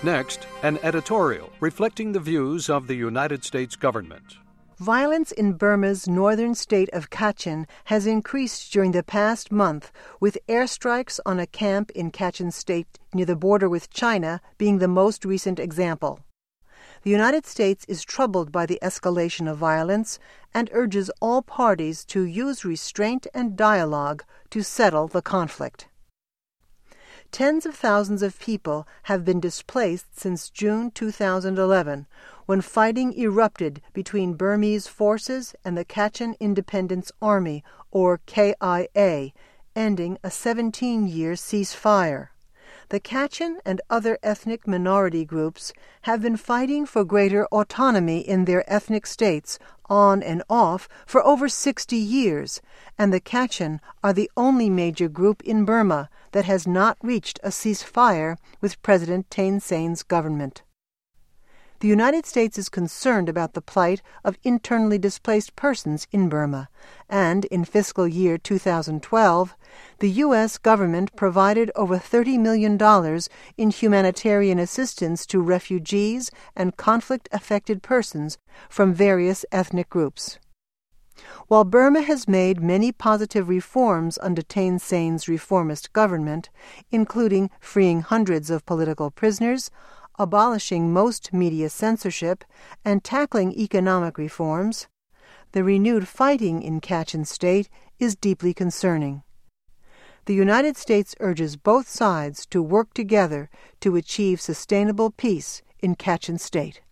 Next, an editorial reflecting the views of the United States government. Violence in Burma's northern state of Kachin has increased during the past month, with airstrikes on a camp in Kachin State near the border with China being the most recent example. The United States is troubled by the escalation of violence and urges all parties to use restraint and dialogue to settle the conflict. Tens of thousands of people have been displaced since June 2011, when fighting erupted between Burmese forces and the Kachin Independence Army, or KIA, ending a 17-year ceasefire. The Kachin and other ethnic minority groups have been fighting for greater autonomy in their ethnic states on and off for over 60 years, and the Kachin are the only major group in Burma that has not reached a ceasefire with President Thein Sein's government. The United States is concerned about the plight of internally displaced persons in Burma, and in fiscal year 2012, the U.S. government provided over $30 million in humanitarian assistance to refugees and conflict-affected persons from various ethnic groups. While Burma has made many positive reforms under Thein Sein's reformist government, including freeing hundreds of political prisoners, abolishing most media censorship, and tackling economic reforms, the renewed fighting in Kachin State is deeply concerning. The United States urges both sides to work together to achieve sustainable peace in Kachin State.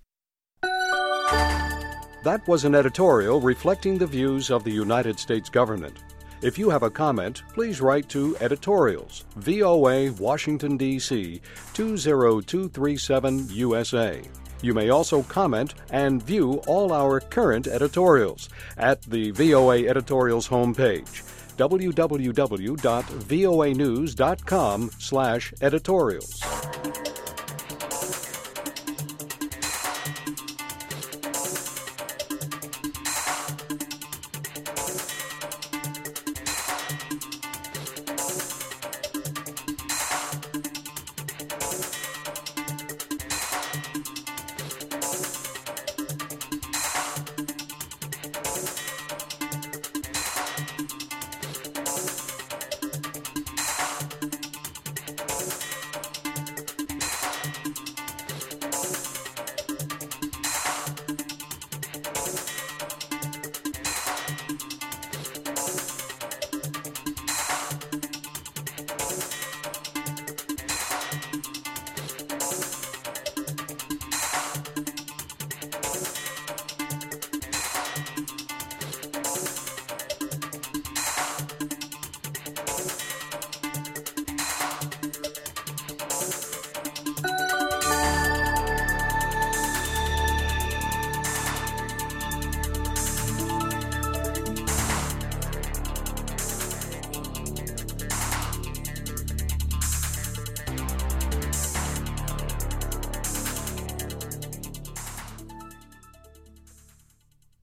That was an editorial reflecting the views of the United States government. If you have a comment, please write to Editorials, VOA, Washington, D.C., 20237 USA. You may also comment and view all our current editorials at the VOA Editorials homepage, www.voanews.com/editorials.